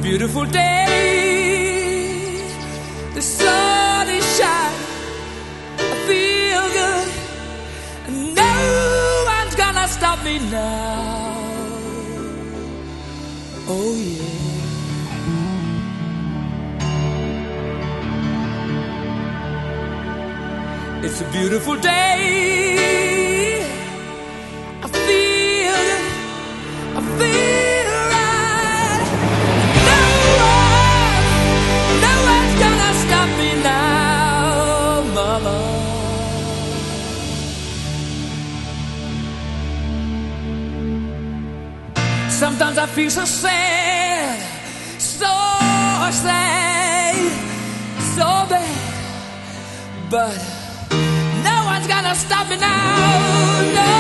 beautiful day. The sun is shining, I feel good, and no one's gonna stop me now. Oh yeah. It's a beautiful day. I feel good, I feel right. No one's gonna stop me now, mama. Sometimes I feel so sad, so sad, so bad, but no one's gonna stop me now, no.